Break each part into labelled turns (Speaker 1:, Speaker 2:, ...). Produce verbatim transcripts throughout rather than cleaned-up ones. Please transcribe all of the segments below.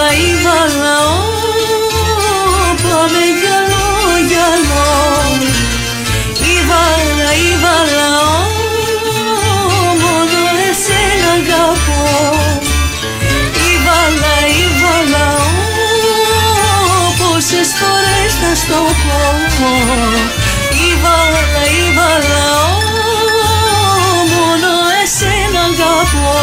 Speaker 1: βάλα, βάλα, πάμε γυαλό, γυαλό. Βάλα, βάλα, μόνο εσένα αγαπώ. Βάλα, βάλα, πόσες φορές θα στο πω. Βάλα, βάλα, μόνο εσένα αγαπώ.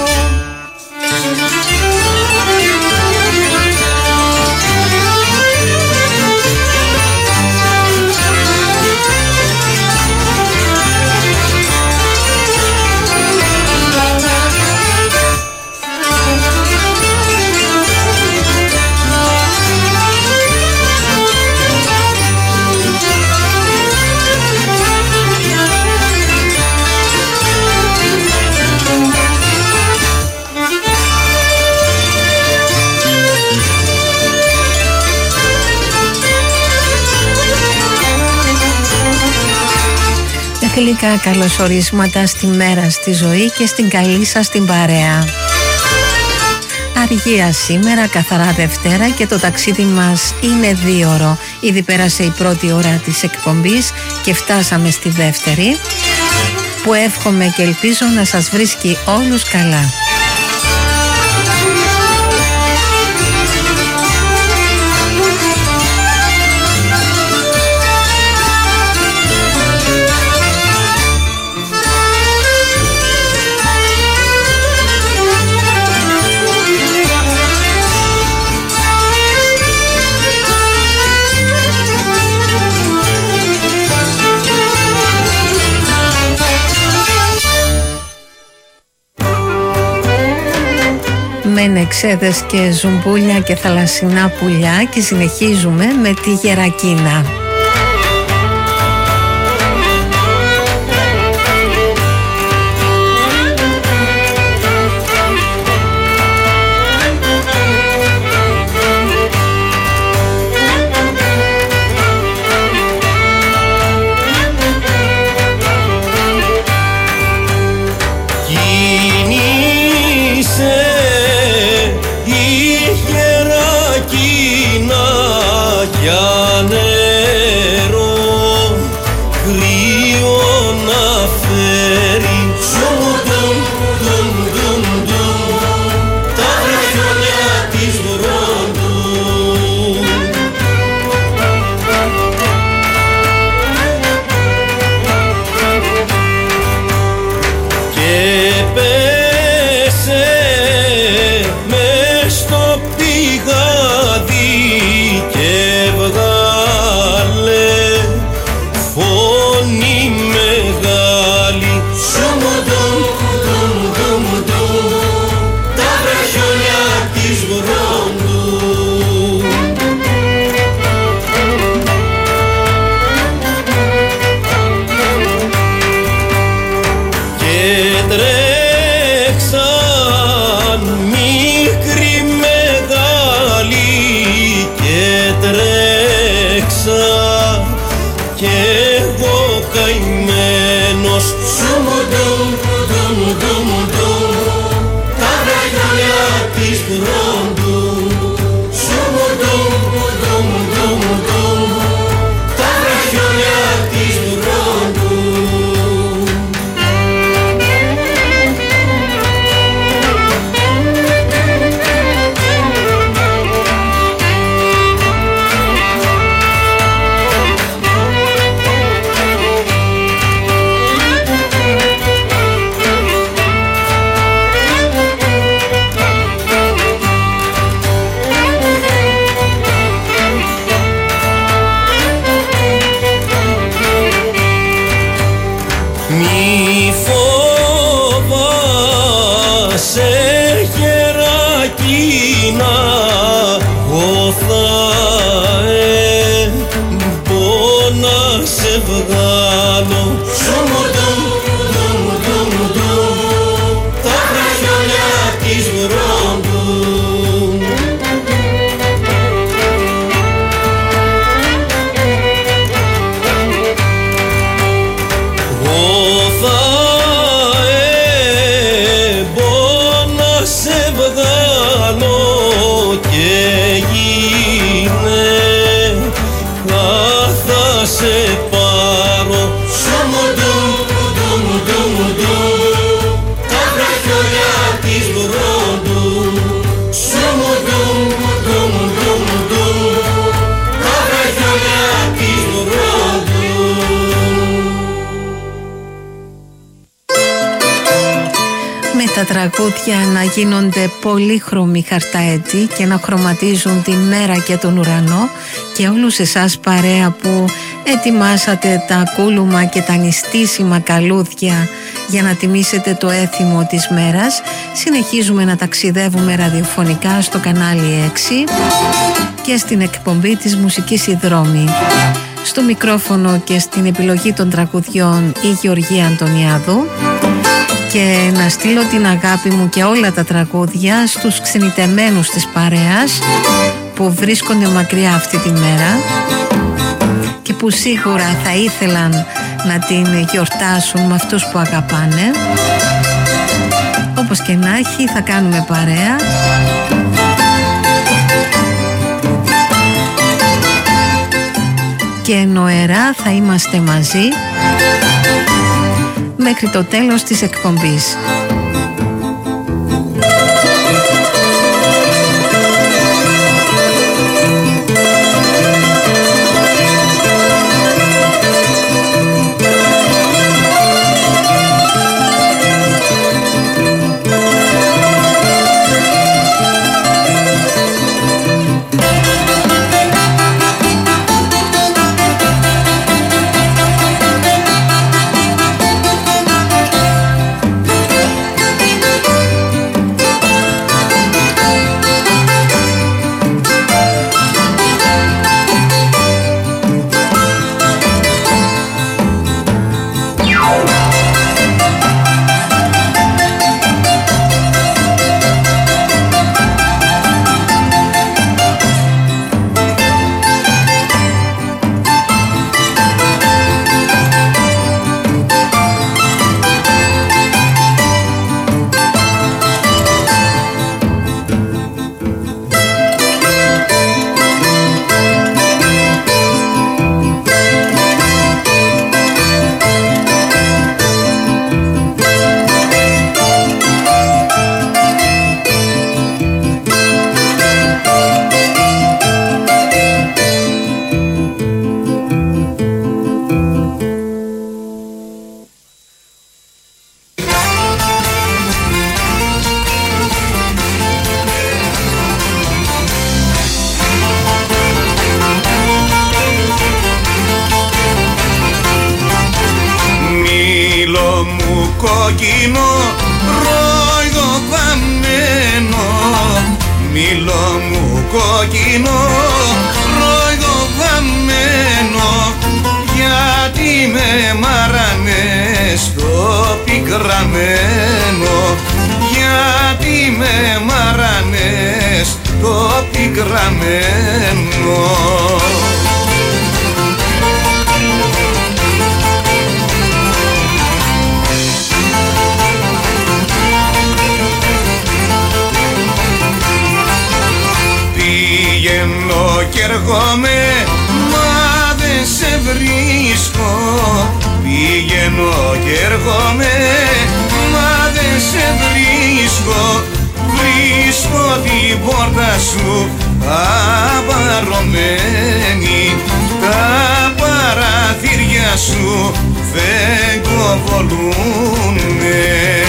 Speaker 2: Φιλικά καλωσορίσματα στη μέρα, στη ζωή και στην καλή σας την παρέα. Αργία σήμερα, καθαρά Δευτέρα και το ταξίδι μας είναι δίωρο. Ήδη πέρασε η πρώτη ώρα της εκπομπής και φτάσαμε στη δεύτερη, που εύχομαι και ελπίζω να σας βρίσκει όλους καλά. Μενεξέδες και ζουμπούλια και θαλασσινά πουλιά και συνεχίζουμε με τη Γερακίνα.
Speaker 3: Τρέξαν μικρή μεγάλη
Speaker 2: τα τραγούδια να γίνονται πολύχρωμοι χαρταέτσι και να χρωματίζουν τη μέρα και τον ουρανό, και όλους εσάς παρέα που ετοιμάσατε τα κούλουμα και τα νηστίσιμα καλούδια για να τιμήσετε το έθιμο της μέρας. Συνεχίζουμε να ταξιδεύουμε ραδιοφωνικά στο κανάλι έξι και στην εκπομπή της Μουσικής η Δρόμη. Στο μικρόφωνο και στην επιλογή των τραγουδιών η Γεωργία Αντωνιάδου. Και να στείλω την αγάπη μου και όλα τα τραγούδια στους ξενιτεμένους της παρέας που βρίσκονται μακριά αυτή τη μέρα και που σίγουρα θα ήθελαν να την γιορτάσουν με αυτούς που αγαπάνε. Όπως και να έχει, θα κάνουμε παρέα. Και νοερά θα είμαστε μαζί μέχρι το τέλος της εκπομπής.
Speaker 3: κόκκινο ρόιδο βαμμένο, μήλο μου κόκκινο ρόιδο βαμμένο, γιατί με μάρανε στο πικραμένο, γιατί με μάρανε στο πικραμένο. Πηγαίνω κι έρχομαι, μα δεν σε βρίσκω. Πηγαίνω κι έρχομαι, μα δεν σε βρίσκω. Βρίσκω την πόρτα σου απαρωμένη, τα παραθύρια σου φεγγοβολούνε.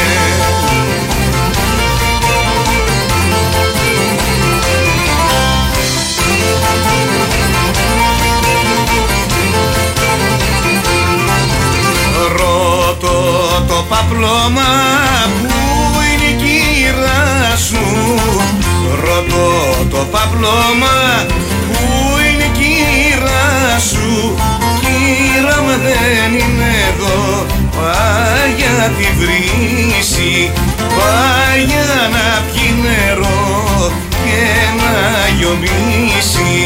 Speaker 3: Ρωτώ το παπλώμα που είναι η κύρα σου, ρωτώ το παπλώμα που είναι η κύρα σου. Κύρα μου δεν είναι εδώ, πάει για τη βρύση, πάει για να πιει νερό και να γιομίσει.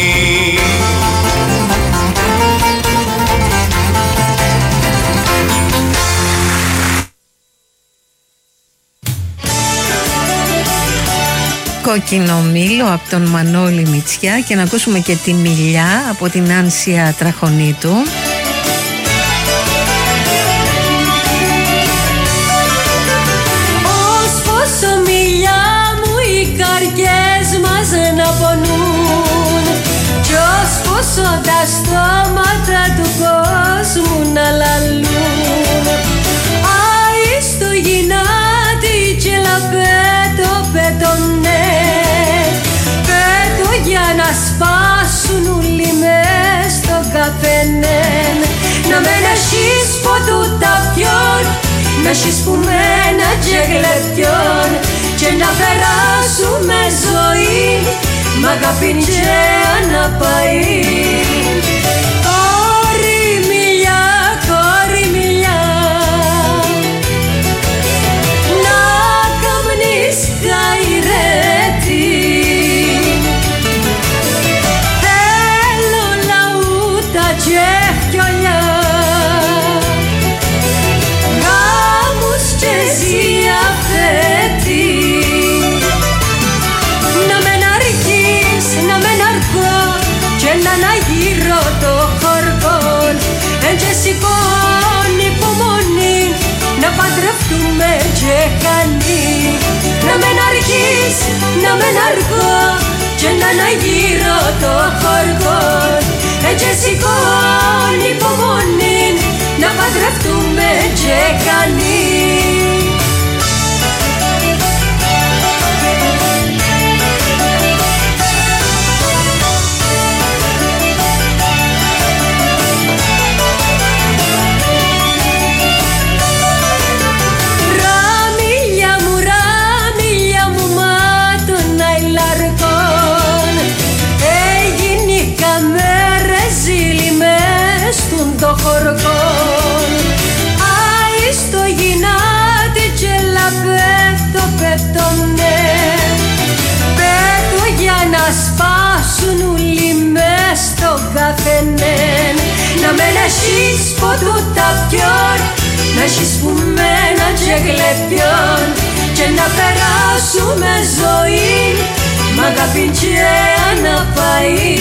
Speaker 2: Κόκκινο μήλο από τον Μανώλη Μητσιά, και να ακούσουμε και τη Μιλιά από την Άνσια Τραχονίτου.
Speaker 1: Ως πόσο μιλιά μου οι καρδιές μας να πονούν, κι ως πόσο τα στόματα του κόσμου να λαλούν. Άι στο γυνάτι και να πέτω, πέτω ναι. Πέτω για να σπάσουν όλοι μες στο καφενέ. Να μεν έχεις ποτού τα πιόν, να έχεις πούμενα και γλεπτιόν, και να περάσουμε ζωή μ' αγάπη και αναπαεί. Κόρη μιλιά, κόρη μιλιά, να καμνείς καηρέτη. Θέλω λαούτα και χιολιά, γάμους και ζιαφέτη. Να μεν αρχείς, να μεν αργώ, και να αναγύρω το χορκόν. Εν και σηκώνει υπομονή, να παντρευτούμε και κανεί. Να μεν αρχείς, να μεν αργώ, και να αναγύρω το χορκόν. Εν και σηκώνει υπομονή, να παντρευτούμε και κανεί. Το χορκόν, άι στο γυνάτι και λαπέτω, πέτω ναι. Πέτω για να σπάσουν όλοι μες στο καφενέν. Να μεν έχεις ποτού τα πιόν, να έχεις πούμενα και γλεπτιόν, και να περάσουμε ζωή μ' αγάπη και αναπαεί.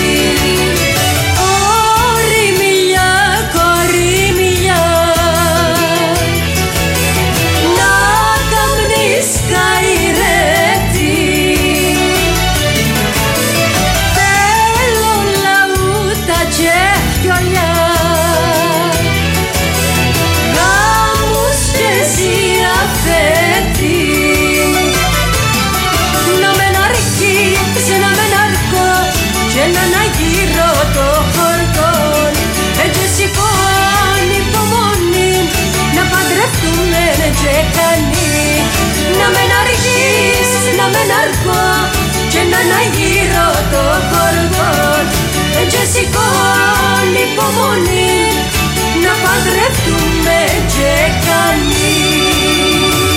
Speaker 1: Να μεν αργείς, να μεν αργώ, και να αναγύρω το χορκόν. Και σηκώνει υπομονή, να παντρευτούμε και κανείς.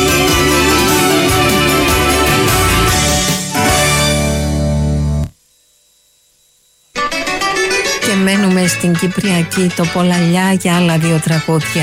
Speaker 2: Και μένουμε στην Κυπριακή το Πολαλιά για άλλα δύο τραγούδια.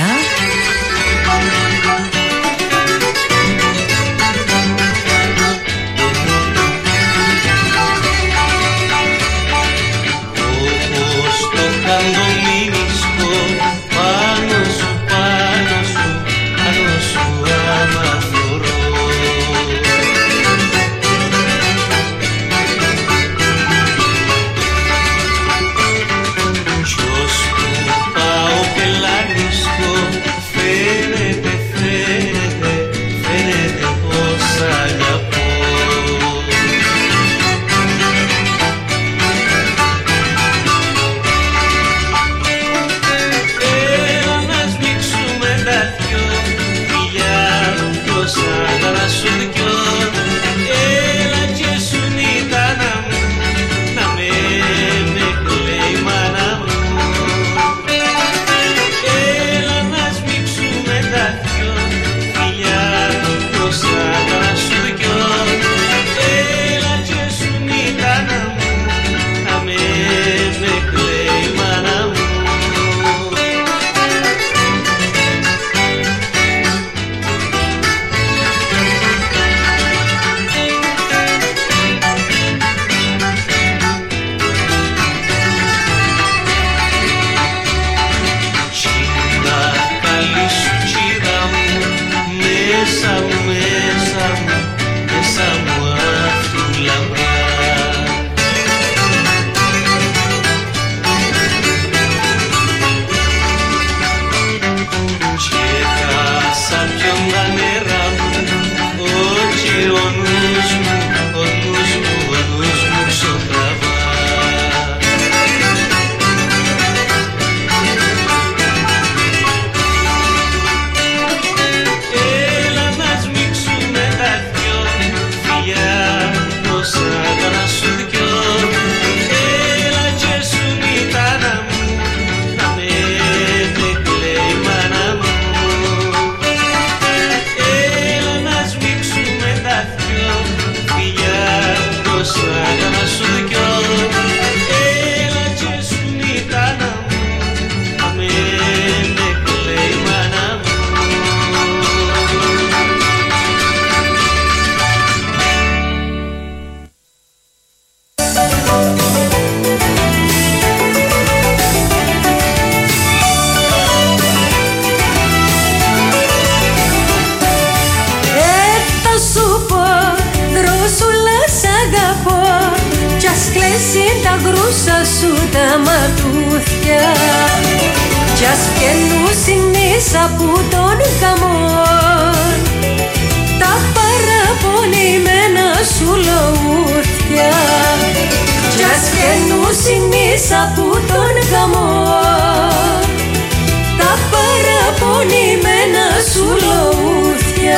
Speaker 1: πετούσα σου τα ματούθια κι ας πιενούσιν ίσα που τον καμών τα παραπονημένα σου λαούθια κι ας πιενούσιν ίσα που τον καμών τα παραπονημένα σου λαούθια.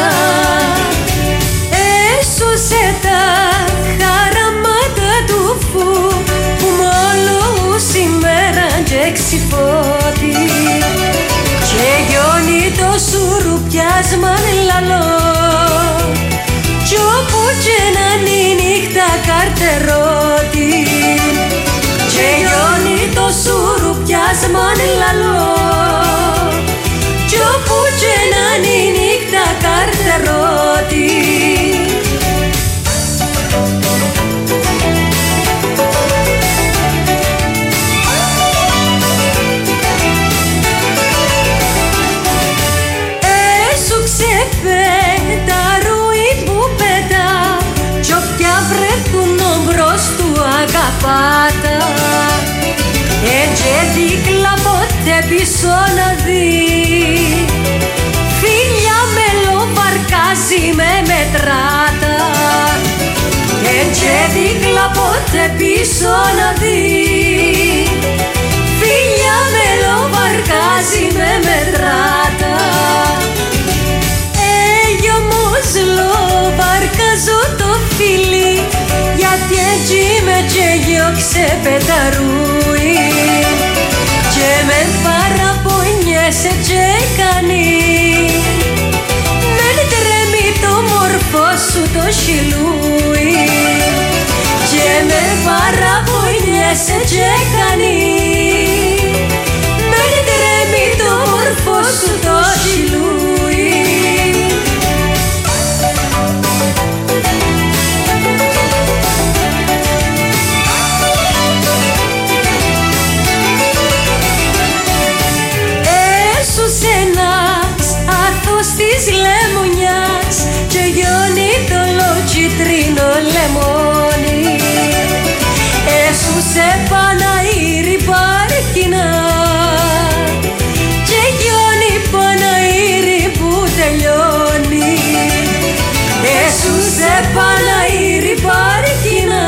Speaker 1: Έσωσε τα χαραμάτα του φου που μόλο σήμερα και ξυφώτη και γιώνει το σουρουπιάσμαν λαλό κι όπου και να είναι η νύχτα καρτερώτη και γιώνει το σουρουπιάσμαν λαλό κι όπου και να είναι η νύχτα καρτερώτη. Τα ρούι που πετά κι όποια βρεθούν ομπρός του αγαπάτα έτσι δίκλα ποτέ πίσω να δει φίλια μελοβαρκάζει με μετράτα έτσι δίκλα ποτέ πίσω να δει φίλια μελοβαρκάζει με μετράτα. Λοβαρκάζω το φίλι γιατί έτσι με τσεγιό ξεπεταρούει και με παραπονιέσαι και κάνει μεν τρέμει το μορφό σου το χιλούι και με παραπονιέσαι και κάνει μεν τρέμει το μορφό σου το χιλούι. Της λεμονιάς και γιώνει το λοκιτρίνο λεμόνι έσουσε Παναήρη πάρκινα και γιώνει Παναήρη που τελειώνει έσουσε Παναήρη πάρκινα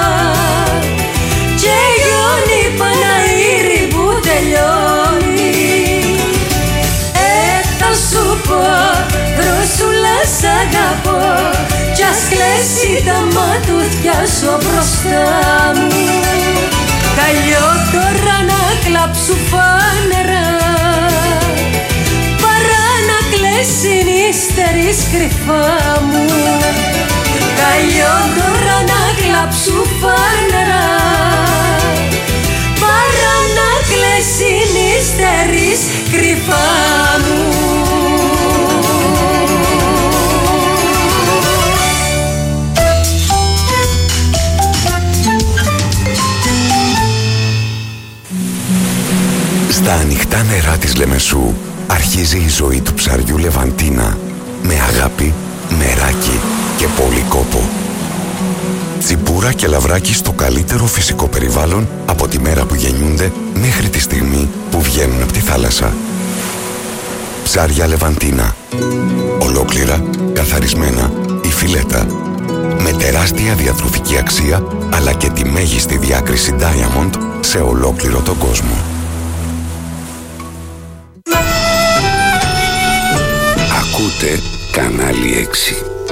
Speaker 1: και γιώνει Παναήρη που τελειώνει. Σου πω, βροσούλα σ' αγαπώ κι ας κλέσει τα ματούθια σου μπροστά μου καλιό τώρα να κλάψου φανερά παρά να κλέσει νύστερης κρυφά μου καλιό τώρα να κλάψου φανερά παρά να κλέσει νύστερης κρυφά μου.
Speaker 4: Στα ανοιχτά νερά της Λεμεσού αρχίζει η ζωή του ψαριού Λεβαντίνα με αγάπη, μεράκι και πολύ κόπο. Τσιπούρα και λαβράκι στο καλύτερο φυσικό περιβάλλον από τη μέρα που γεννιούνται μέχρι τη στιγμή που βγαίνουν από τη θάλασσα. Ψάρια Λεβαντίνα. Ολόκληρα, καθαρισμένα ή φιλέτα. Με τεράστια διατροφική αξία αλλά και τη μέγιστη διάκριση Diamond σε ολόκληρο τον κόσμο.
Speaker 5: Ακούτε Κανάλι έξι.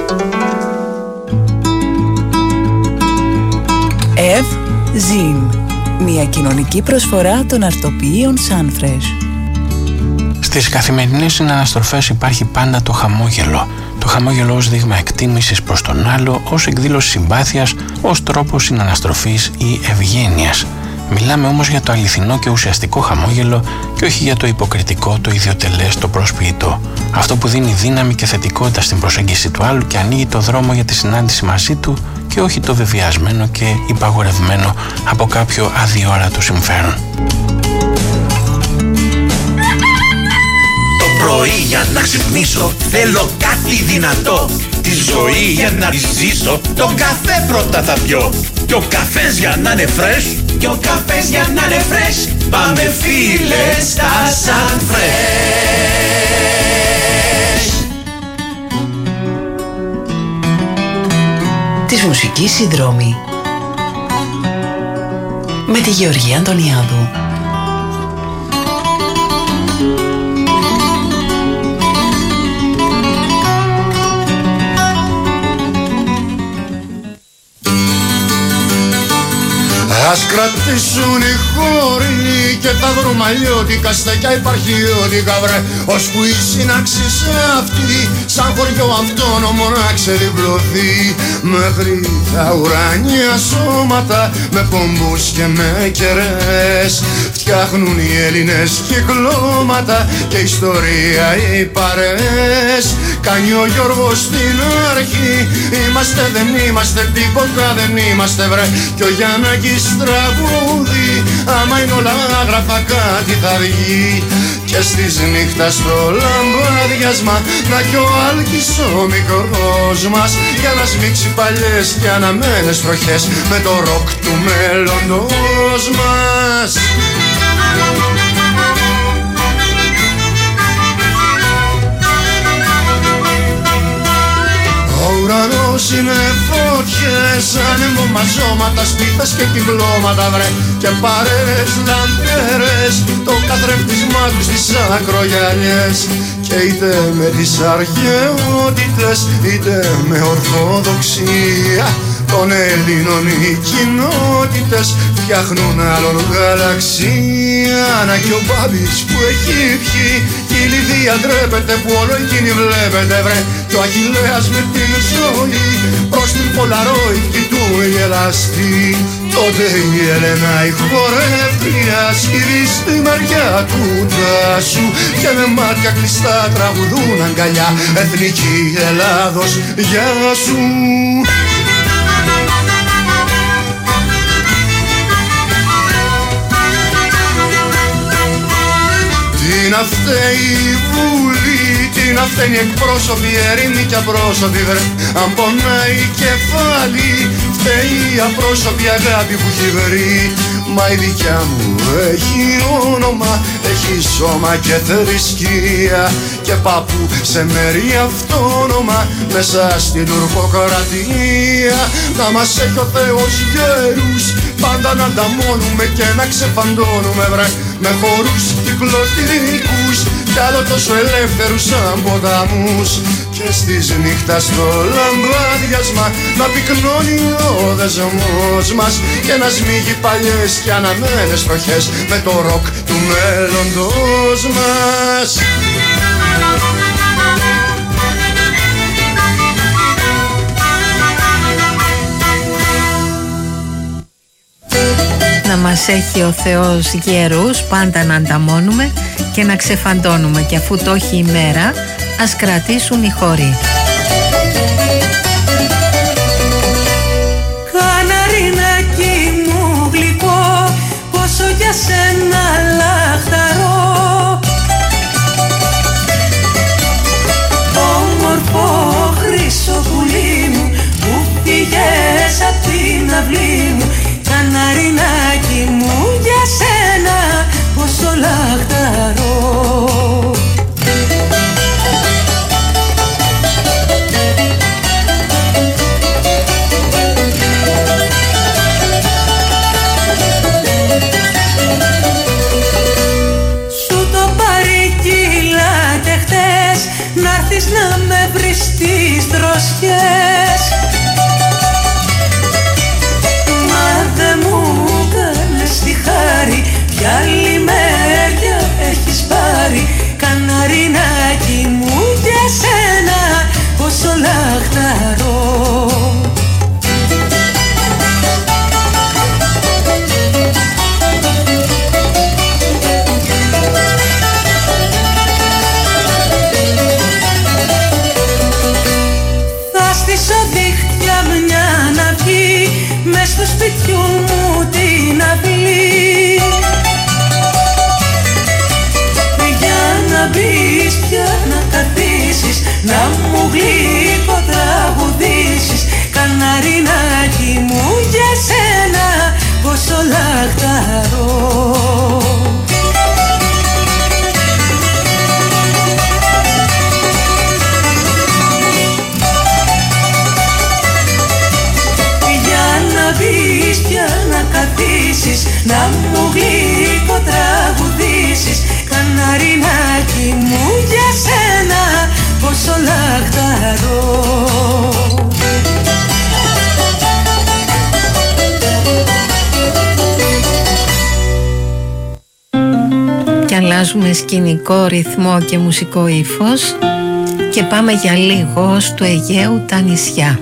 Speaker 6: Ευ Ζιν. Μια κοινωνική προσφορά των αρτοποιείων Sunfresh.
Speaker 7: Στις καθημερινές συναναστροφές υπάρχει πάντα το χαμόγελο. Το χαμόγελο ως δείγμα εκτίμησης προς τον άλλο, ως εκδήλωση συμπάθειας, ως τρόπο συναναστροφής ή ευγένειας. Μιλάμε όμως για το αληθινό και ουσιαστικό χαμόγελο και όχι για το υποκριτικό, το ιδιοτελές, το προσποιητό. Αυτό που δίνει δύναμη και θετικότητα στην προσέγγιση του άλλου και ανοίγει το δρόμο για τη συνάντηση μαζί του και όχι το βεβαιασμένο και υπαγορευμένο από κάποιο αδιόρατο συμφέρον.
Speaker 8: Το πρωί για να ξυπνήσω θέλω κάτι δυνατό. Τη ζωή για να τη ζήσω τον καφέ πρώτα θα πιω. Και ο καφές για να είναι fresh κι ο καφές για να είναι fresh. Πάμε φίλε στα Sunfresh.
Speaker 6: Της μουσικής συνδρόμη με τη Γεωργία Αντωνιάδου.
Speaker 3: Ας κρατήσουν οι χώροι και τα βρούμε αλλιώτικα στεκιά υπαρχιώτικα βρε, ώσπου η σύναξη αυτή σαν χωριό αυτόνομο να ξεδιπλωθεί μέχρι τα ουράνια σώματα με πομπούς και με κερές. Φτιάχνουν οι Έλληνες κυκλώματα και ιστορία οι παρέες. Κάνει ο Γιώργος στην αρχή, είμαστε δεν είμαστε τίποτα δεν είμαστε βρε, κι ο Γιάννακης τραγούδι, άμα είναι όλα άγραφα κάτι θα βγει. Και στις νύχτας στο λαμπάδιασμα να κι ο Άλκης ο μικρός μας, για να σμίξει παλιές και αναμένες τροχές με το ροκ του μέλλοντος μας. Ο ουρανός είναι φωτιές, άνεμο μαζώματα, σπίθες και κυκλώματα βρε, και παρέες λαμπέρες, το καθρέφτισμά τους στις ακρογιαλιές. Και είτε με τις αρχαιότητες είτε με ορθοδοξία των Ελλήνων οι κοινότητες φτιάχνουν άλλον γαλαξία. Να κι ο Μπάμπης που έχει πιει κι η Λιδία ντρέπεται που όλο εκείνη βλέπετε βρε, κι ο Αχιλλέας με την ζωή προς την Πολαρόιδη του γελαστή. Τότε η Έλενα η χορεύτρια σκύβει στη μεριά του τάσου και με μάτια κλειστά τραγουδούν αγκαλιά εθνική Ελλάδος γεια σου. Τι να φταίει η Βουλή, τι να φταίνει εκπρόσωποι, ερήμοι κι απρόσωποι βρε, αν πονάει κεφάλι φταίει η απρόσωπη αγάπη που έχει βρει. Μα η δικιά μου έχει όνομα, έχει σώμα και θρησκεία και παππού σε μέρη αυτόνομα μέσα στην τουρκοκρατία. Να μας έχει ο Θεός γέρους, πάντα να ανταμώνουμε και να ξεφαντώνουμε βρε, με χορούς κυκλωτικούς κι άλλο τόσο ελεύθερους σαν ποταμούς. Και στις νύχτας στο λαμπάδιασμα να πυκνώνει ο δεσμός μας και να σμίγει παλιές και αναμένες τροχές με το ροκ του μέλλοντος μας.
Speaker 2: Να μας έχει ο Θεός γέρους, πάντα να ανταμώνουμε και να ξεφαντώνουμε, και αφού το έχει η μέρα ας κρατήσουν οι χώροι.
Speaker 1: Καναρινάκι μου γλυκό, πόσο για σένα λαχταρώ. Όμορφο χρυσό πουλί μου που φύγες απ' την αυλή μου. Καναρινάκι μου για σένα πόσο λαχταρώ. Σου το παρικύλατε χτες, να'ρθεις να με βρεις στις δροσιές. Μα δε μου κάνες τη χάρη, ποια άλλη μεριά έχεις πάρει. Καναρινάκι μου για σένα πόσο λαχταρώ. Θα στήσω δίχτυα μια ναυγή μες στο σπιτιού μου την αυλή, για να μπεις πια να καθίσεις, να μου γλυκό τραγουδήσεις. Καναρινάκι μου για σένα πόσο λαχταρώ. ζήσεις, να μου γλυκό τραγουδήσεις. Καναρινάκι μου για σένα πόσο λαχταρώ.
Speaker 2: Και αλλάζουμε σκηνικό, ρυθμό και μουσικό ύφος και πάμε για λίγο στο Αιγαίου τα νησιά.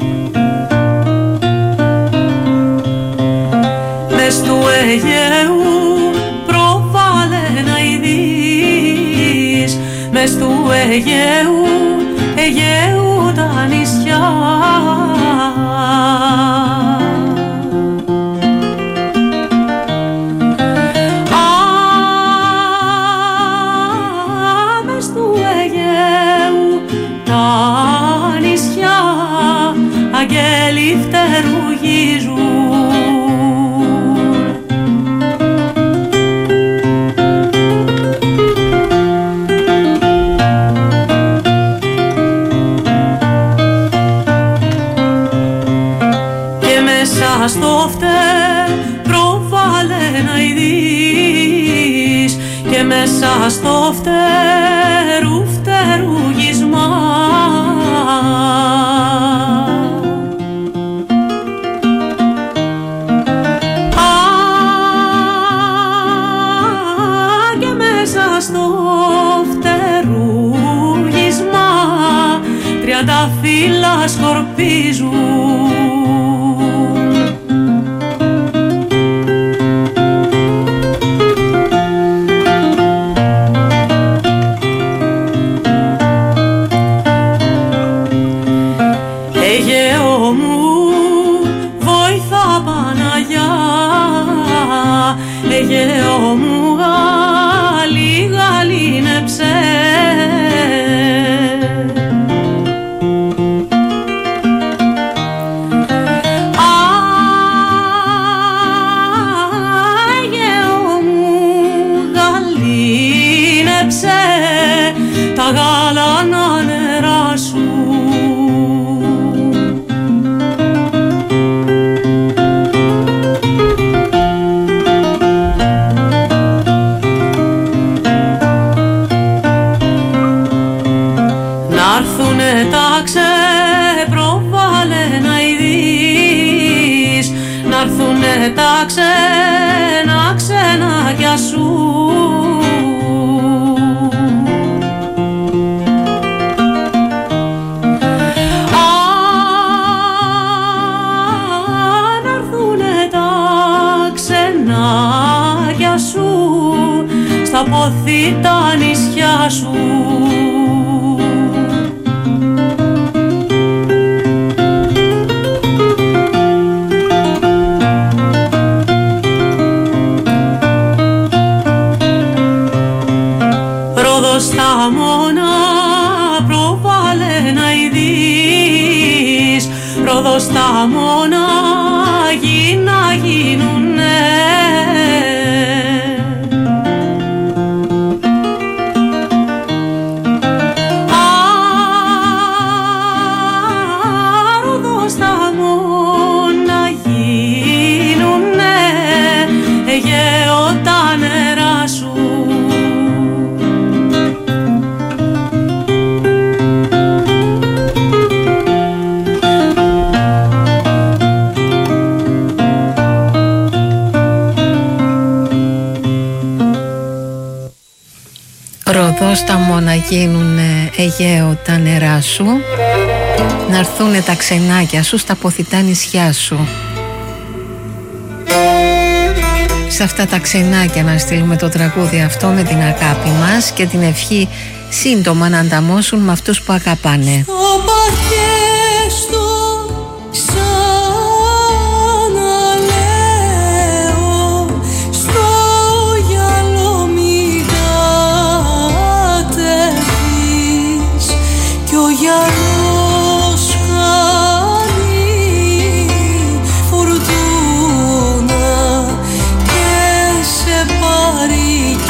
Speaker 1: Μες του Αιγαίου προβάλλε να ειδείς, μες του Αιγαίου, Αιγαίου τα νησιά. Αγγέλοι φτερουγίζουν. Και μέσα στο φτερό βάλε να ειδείς, και μέσα στο φτερού φτερουγισμά. Τα φύλλα σκορπίζουν. Αιγαίο μου βοήθα Παναγιά, Αιγαίο μου γάλι γαλήνεψε. Τα γάλανα νερά σου. Να'ρθουνε τα ξεπροβάλλε να ειδείς, να'ρθουνε τα ξένα ξενάκια σου. Στα πόθη τα νησιά σου. Ρόδος στα μόνα προβάλλε να ειδείς, Ρόδος στα μόνα γίνα γίνουνε.
Speaker 2: Ροδό στα μόνα γίνουνε Αιγαίο τα νερά σου, να'ρθούνε τα ξενάκια σου στα ποθητά νησιά σου. Σε αυτά τα ξενάκια να στείλουμε το τραγούδι αυτό με την αγάπη μας και την ευχή σύντομα να ανταμώσουν με αυτούς που αγαπάνε.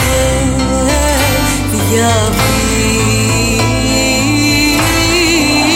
Speaker 1: Yeah.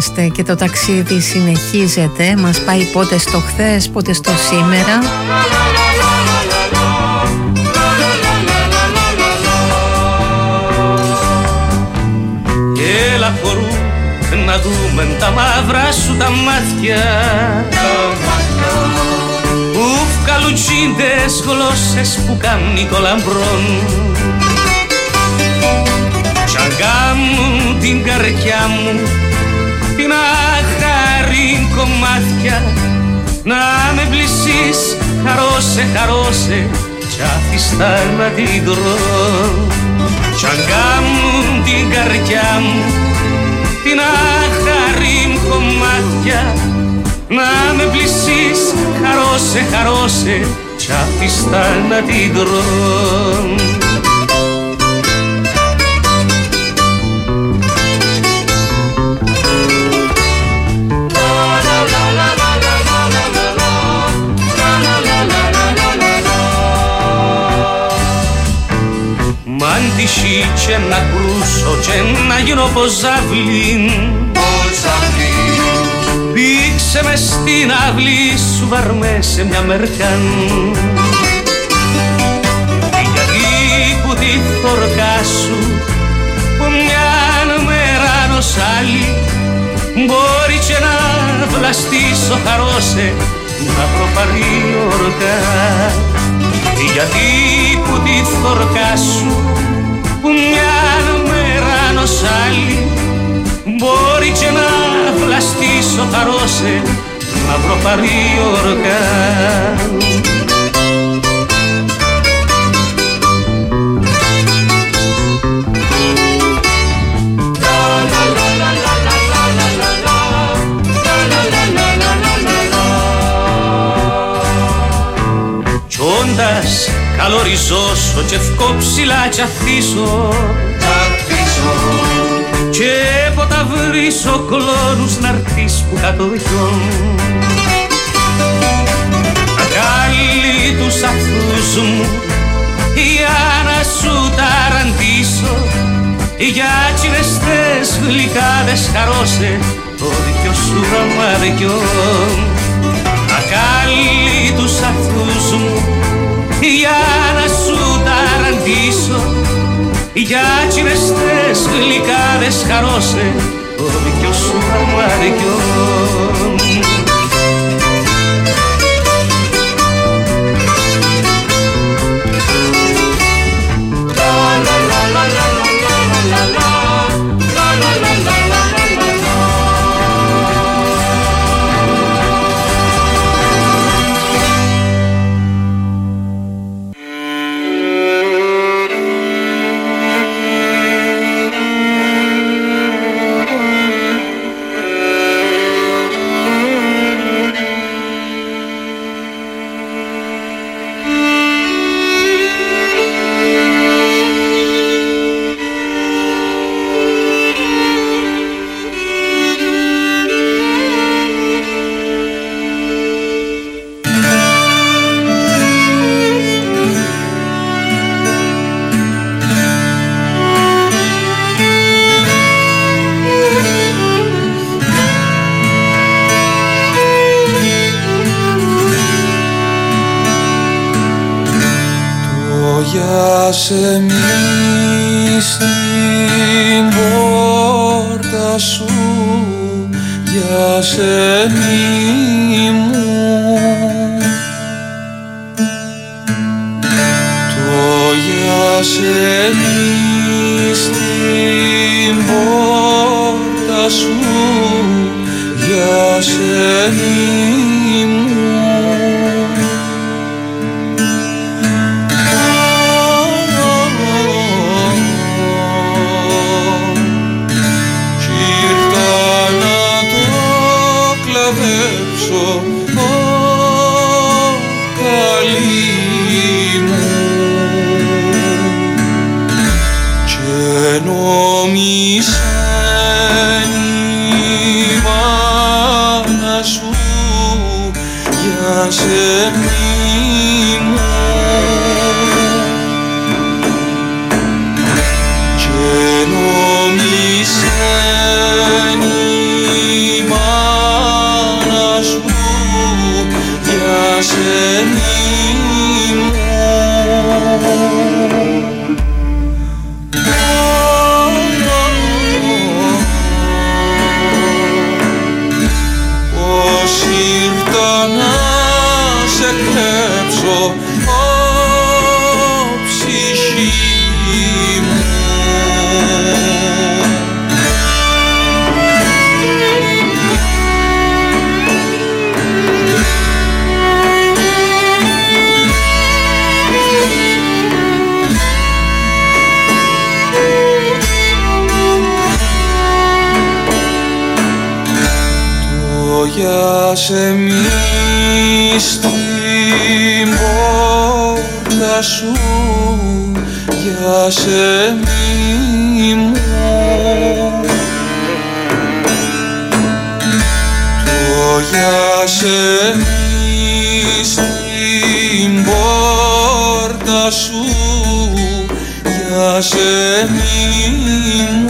Speaker 2: είμαστε και το ταξίδι συνεχίζεται. Μας πάει πότε στο χθες, πότε στο σήμερα.
Speaker 9: Έλα χορού να δούμε τα μαύρα σου τα μάτια που φκαλουτσίντες γλώσσες που κάνει το λαμπρόν κι αν κάνουν την καρδιά μου την άχαρη κομμάτια να με πλησείς χαρώσε, χαρώσε κι αφιστά να την τρώ κι αν κάνουν την καρδιά μου την άχαρη κομμάτια να με πλησείς χαρώσε, χαρώσε κι αφιστά να την τρώ. Μάντιში και να κρούσω και να γίνω ποζάβλιν πήξε με στην αυλή σου βαρμέ σε μια μερκάν γιατί που τη θωρκά σου που μιαν μέρα ενός άλλη μπορεί και να βλαστήσω χαρώσε να προπαρεί ορκά γιατί που τη θωρκά σου που μιαν μέρα ενός άλλη μπορεί και να βλαστήσω χαρώσε να προπαρεί ορκά. Κι όντας καλοριζώσω και ευκόψιλα κι αθήσω και ποτα βρίσω κλόνους να'ρθείς που κατοριών ακάλι τους αθούς μου για να σου ταραντήσω για τσινεστές γλυκάδες χαρώσε το δίκιο σου γραμμαδικιόν ακάλι τους αθούς μου για να σου ταραντήσω για τσινεστές γλυκάδες χαρώσε το δίκιο σου γραμμαδικιόν.
Speaker 10: σε μη στην πόρτα σου, για σε μη μου. Το για σε μη στην πόρτα σου, για σε μη μου. Σε μη μου και νομίσαν η σε μη στην πόρτα σου, για σε μη μου. Το για σε μη στην πόρτα σου, για σε μη μου.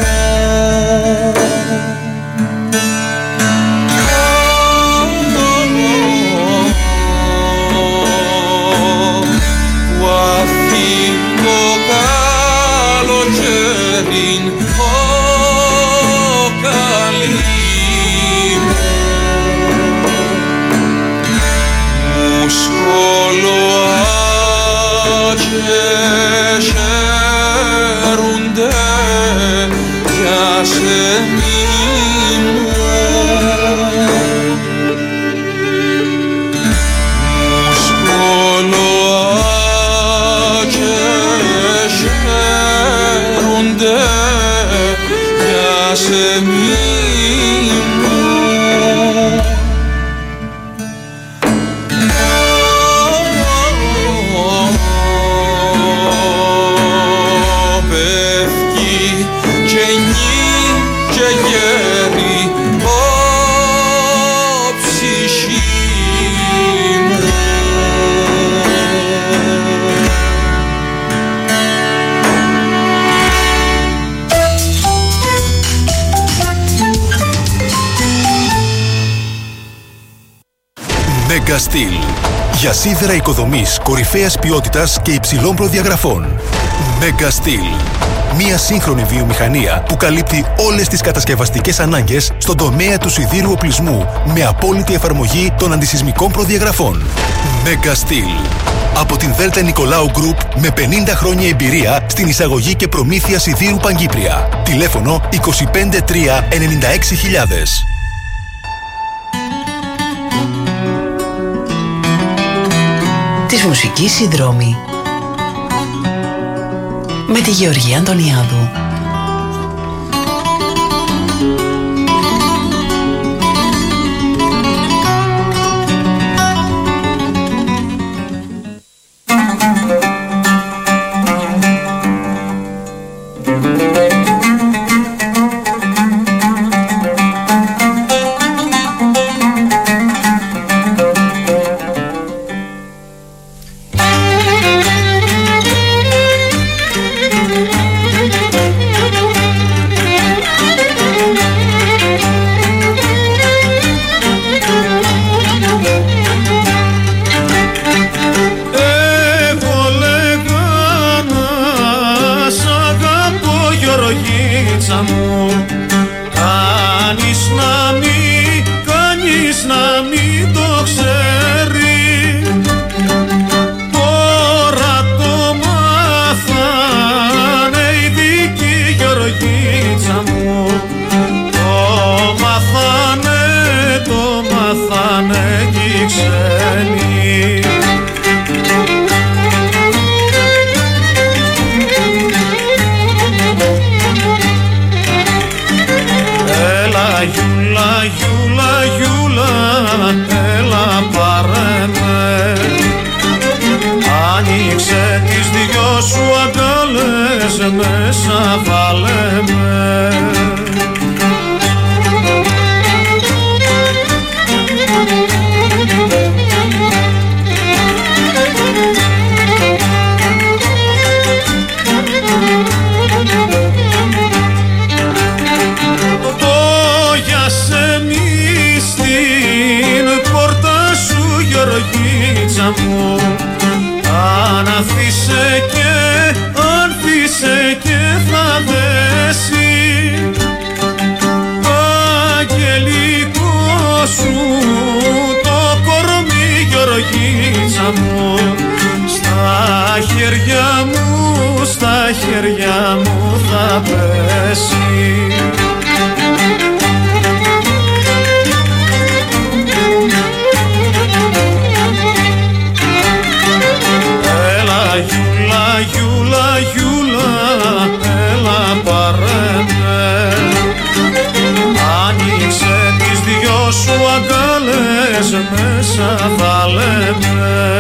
Speaker 11: Megastil. Για σίδερα οικοδομής κορυφαίας ποιότητας και υψηλών προδιαγραφών. Megastil. Μια σύγχρονη βιομηχανία που καλύπτει όλες τις κατασκευαστικές ανάγκες στον τομέα του σιδήρου οπλισμού με απόλυτη εφαρμογή των αντισυσμικών προδιαγραφών. Megastil. Από την Δέλτα Νικολάου Γκρουπ με πενήντα χρόνια εμπειρία στην εισαγωγή και προμήθεια σιδήρου Παγκύπρια. Τηλέφωνο είκοσι πέντε τρία ενενήντα έξι χιλιάδες.
Speaker 6: Της μουσικής συνδρόμη με τη Γεωργία Αντωνιάδου.
Speaker 12: Άνοιξε τις δυο σου αγκάλες μέσα, βάλε με. Το για σε μη στην πόρτα σου, Γεωργή, μου. Αν αφήσε και, αν φύσε και θα δέσει αγγελικό σου το κορμί, Γεωργίτσα μου. Στα χέρια μου, στα χέρια μου θα πέσει. Έλα Γιούλα, Γιούλα, Γιούλα, έλα πάρε με. Άνοιξε τις δυο σου αγκάλες, μέσα βάλε με.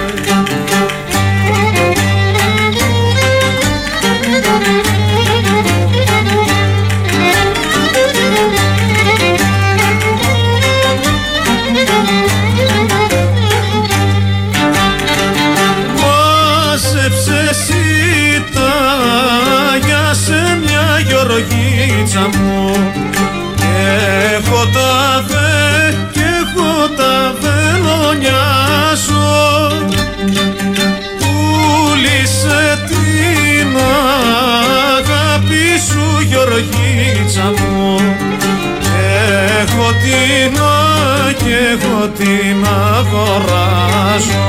Speaker 12: Μάζεψε εσύ τα για σε μια Γεωργίτσα μου. Και εγώ τα δε, και εγώ τα βελονιάζω. Πούλησε την αγάπη σου, Γεωργίτσα μου. Και εγώ την, και εγώ την αγοράζω.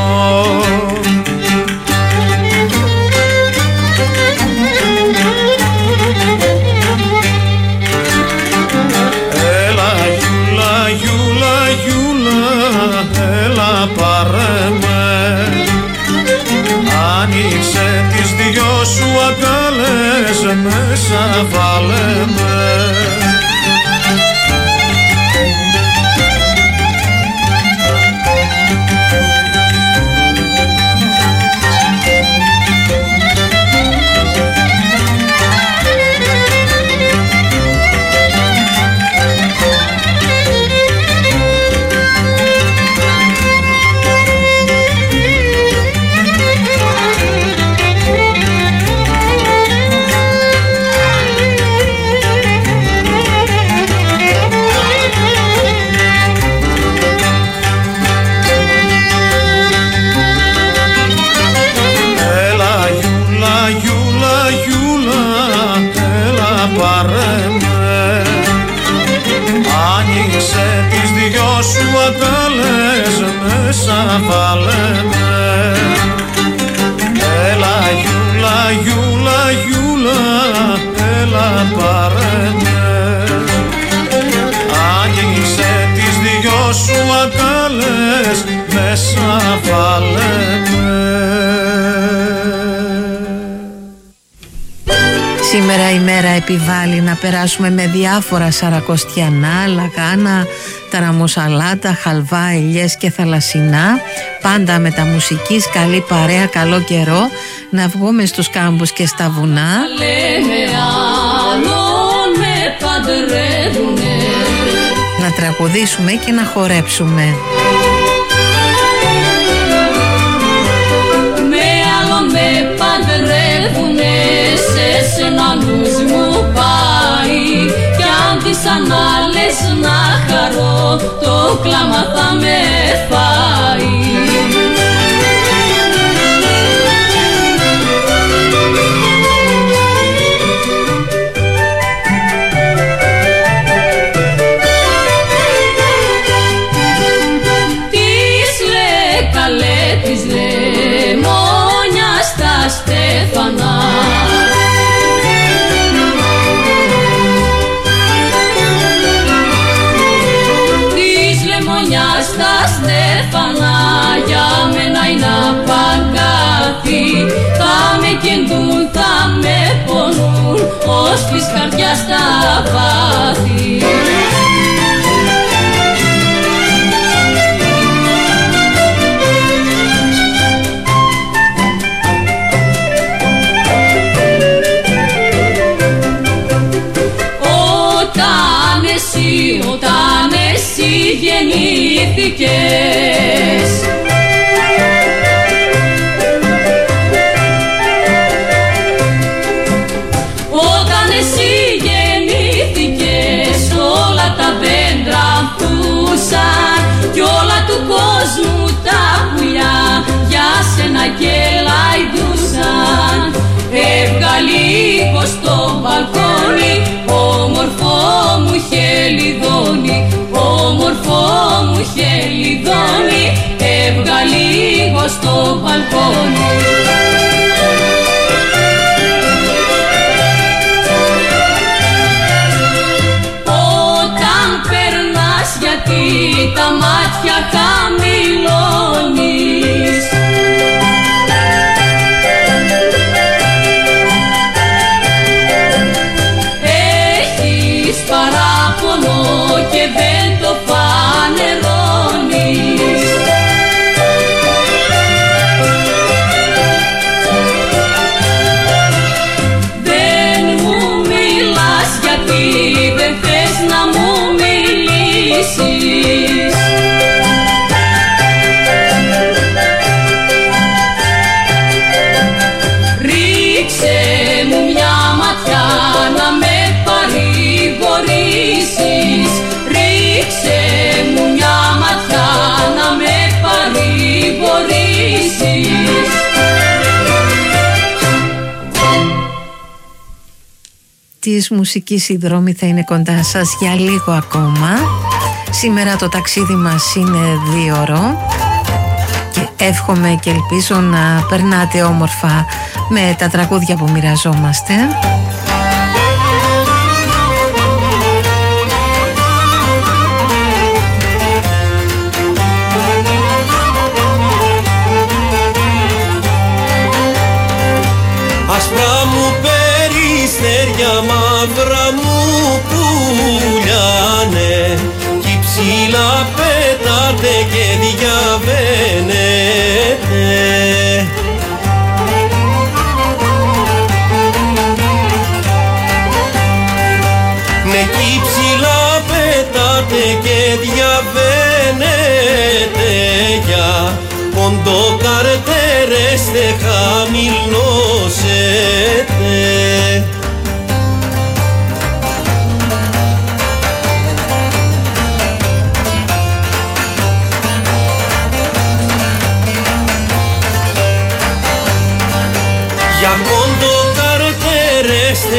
Speaker 12: Γιούλα, Γιούλα, έλα πάρε με. Άνοιξε τις δυο σου αγκάλες, μέσα βάλε με. Άνοιξε τις δυο σου αγκάλες, μέσα βάλε με. Έλα Γιούλα, Γιούλα, Γιούλα, έλα πάρε με. Άνοιξε τις δυο σου αγκάλες, μέσα βάλε με.
Speaker 2: Σήμερα η μέρα επιβάλλει να περάσουμε με διάφορα σαρακοστιανά, λαγάνα, ταραμοσαλάτα, χαλβά, ελιές και θαλασσινά. Πάντα με τα μουσικής, καλή παρέα, καλό καιρό, να βγούμε στους κάμπους και στα βουνά. Να τραγουδήσουμε και να χορέψουμε.
Speaker 1: Με άλλο με παντρεύουνε, σε σένα νους μου πάει. Κι αν τις ανάλες να χαρώ, το κλάμα θα με φάει. Στέφανα της Λεμονιάς στα Στέφανα, για μένα είναι απαγκάθι. Θα με κεντούν, θα με πονούν, ως της καρδιάς τα βάθη. Όταν εσύ γεννήθηκες, όταν εσύ γεννήθηκες, όλα τα δέντρα ανθούσαν κι όλα του κόσμου τα πουλιά μπαλκόνι, όμορφο μου χελιδόνι, όμορφο μου χελιδόνι, έβγα λίγο στο μπαλκόνι. Όταν περνάς γιατί τα μάτια χαμηλώνεις, έχεις παράπονο και δεν το φανερώνεις. Δεν μου μιλάς γιατί δεν θες να μου μιλήσεις. Ρίξε μου μια ματιά να με παρηγορήσεις. Ρίξε μου μια ματιά να με παρηγορήσεις.
Speaker 2: Της μουσικής η δρόμη θα είναι κοντά σας για λίγο ακόμα. Σήμερα το ταξίδι μας είναι δύο ώρο και εύχομαι και ελπίζω να περνάτε όμορφα με τα τραγούδια που μοιραζόμαστε.
Speaker 10: Άσπρα μου περιστέρια, μαύρα μου πουλιάνε, κι ψηλά πετάτε και διαβαίνετε. Ναι, κι ψηλά πετάτε και διαβαίνετε, για ποντοκαρτερέστε χαμηλώσετε. Για ποντοκαρτερέστε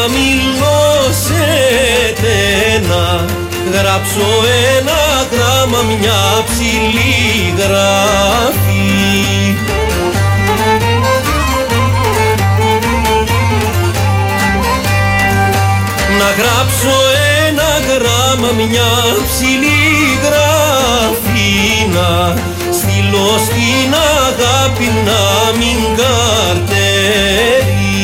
Speaker 10: χαμηλώσετε, να γράψω ένα γράμμα, μια ψηλή γραφή. Να γράψω ένα γράμμα, μια ψηλή γραφή, να στείλω στην αγάπη να μην καρτερεί.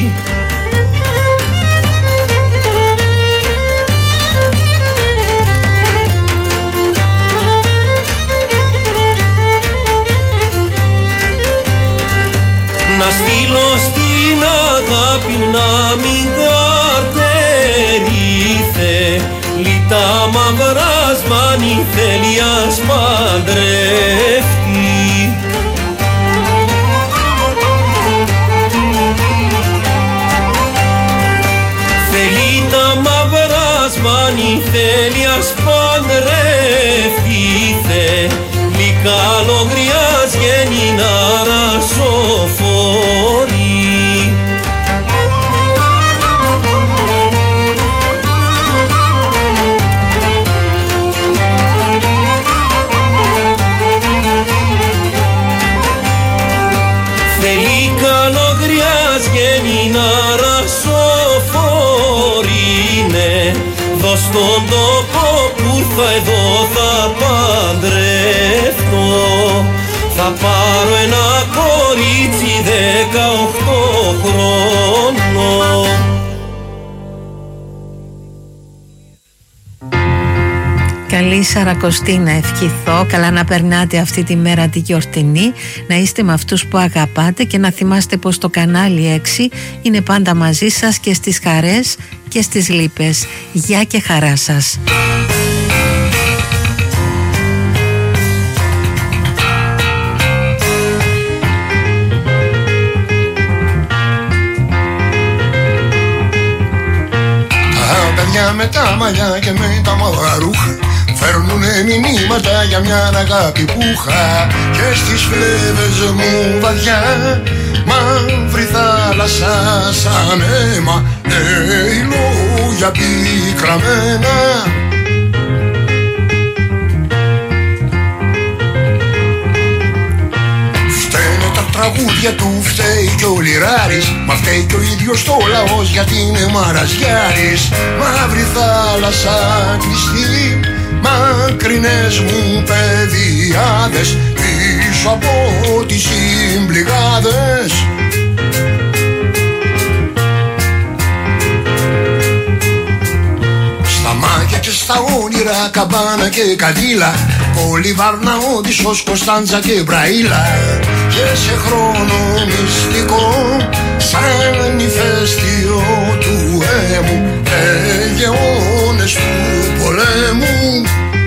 Speaker 10: Να στείλω στην αγάπη να μην καρτερεί. Θέλει τα μαύρα σμάνι, θέλει ας παντρευτεί. Θέλει τα μαύρα σμάνι, θέλει ας παντρευτεί. Θέλει καλογριάς γενινάρα σοφορεί. Θέλει καλογριάς γενινάρα σοφορεί. Δώσ' τον τόπο που θα εδώ θα παντρευτώ. Θα πάρω ένα κορίτσι δεκαοκτώ χρονών.
Speaker 2: Καλή Σαρακοστή να ευχηθώ, καλά να περνάτε αυτή τη μέρα τη γιορτινή, να είστε με αυτούς που αγαπάτε και να θυμάστε πως το κανάλι έξι είναι πάντα μαζί σας και στις χαρές και στις λύπες. Γεια και χαρά σας.
Speaker 3: Τα παιδιά με τα μαλλιά και με τα μαύρα ρούχα φέρνουνε μηνύματα για μια αγάπη που είχα και στις φλέβες μου βαθιά μαύρη θάλασσα σαν αίμα, λέει λόγια πικραμένα. Τραγούδια του φταίει κι ο Λιράρης, μα φταίει κι ο ίδιος το λαός γιατί είναι μαραζιάρης. Μαύρη θάλασσα κλειστή, μακρινές μου παιδιάδες πίσω από τις συμπληγάδες. Στα μάτια και στα όνειρα καμπάνα και καντήλα, πολύ Βάρνα, Όντισσος, Κωνσταντζα και Μπραήλα. Και σε χρόνο μυστικό σαν ηφαίστειο του έμου λέγε αιώνες του πολέμου.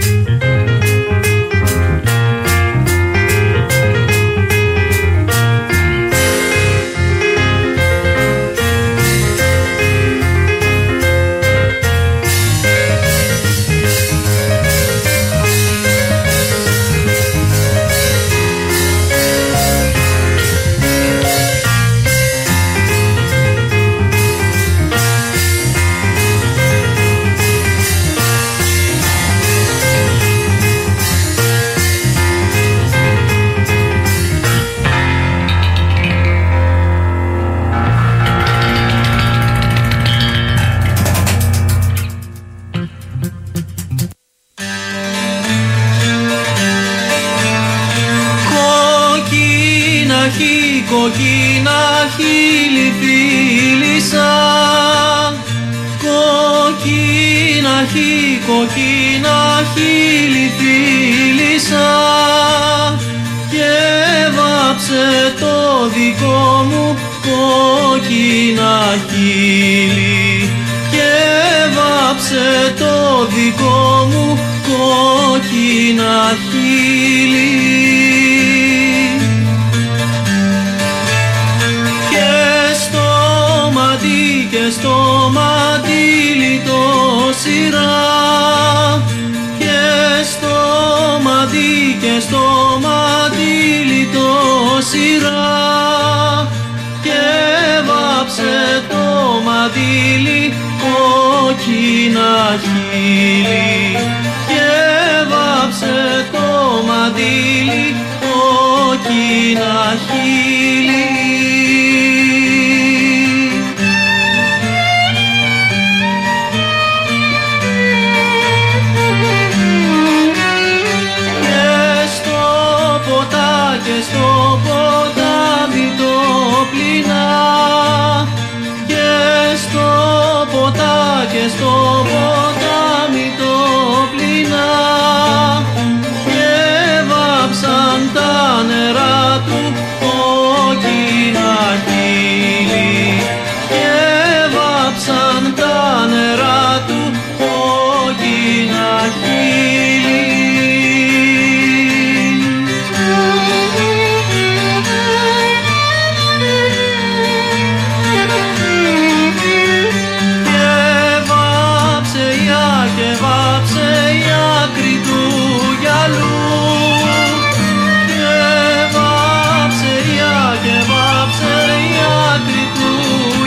Speaker 10: Κοκκίνα χείλη φίλησα, κοκκίνα χείλη, κοκκίνα χείλη φίλησα και βάψε το δικό μου κοκκίνα χείλη και βάψε το δικό μου κοκκίνα χείλη. Και στο μαντίλι το σειρά και στο μαντί και στο μαντίλι το σειρά και βάψε το μαντίλι κόκκινα χείλη και βάψε το μαντίλι κόκκινα χείλη. Και στο ποτάμι το πλυνά και στο ποτά και στο